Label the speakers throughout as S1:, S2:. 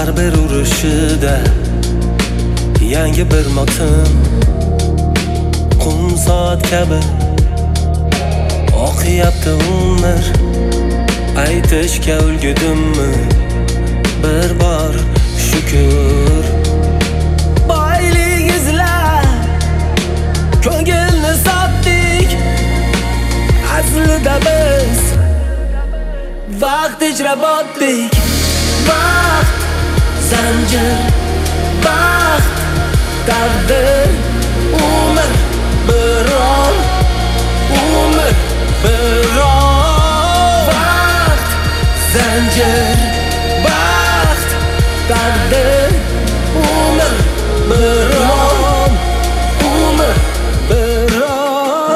S1: har bir urushida yangi bir motim, qum soat kabi oqyapti umr. Aytishga ulgudimmi bir bor shukr. Boylik izlab ko'ngilni sotdik, aslida biz vaqt ichra botdik. Vaqt zanjir, baxt taqdir, umr biror, umr biror. Vaqt zanjir, baxt taqdir, umr biror, umr biror.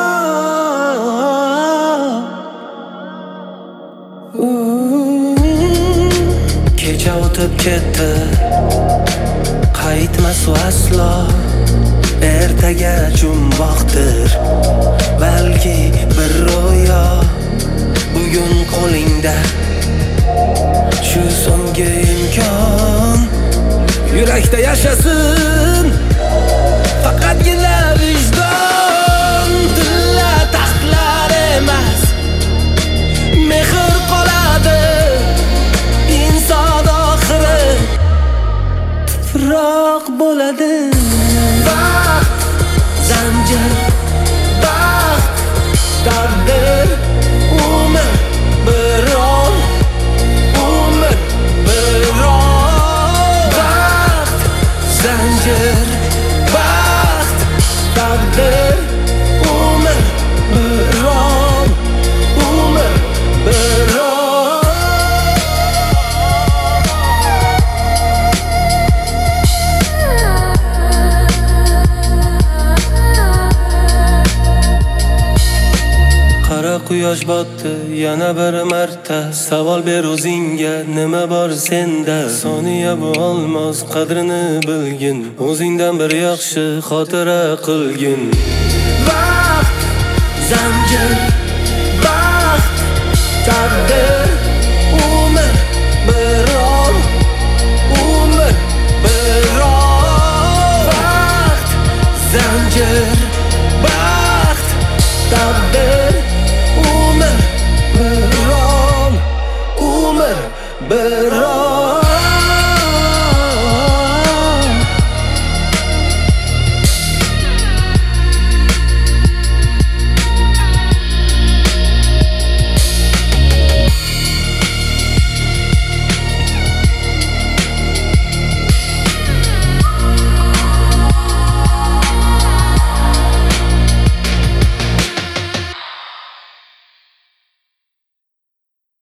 S1: Kecha o'tib ketdi, qaytmas u aslo. Ertaga jumboqdir, balki bir ro'yo. Bugun qo'lingda shu so'nggi imkon. Yurakda yashasin faqatgina vijdon. Tilla taxtlar emas, mehr qoladi inson oxiri tuproq bo'ladi. Vaqt zanjir, baxt taqdir, umr biror, umr biror. Vaqt zanjir, baxt taqdir, umr biror, umr biror. Qara quyosh botdi yana bir marta. Savol ber o'zingga, nima bor senda? Soniya bu olmos, qadrini bilgin. O'zingdan bir yaxshi xotira qilgin. Vaqt zanjir, baxt taqdir,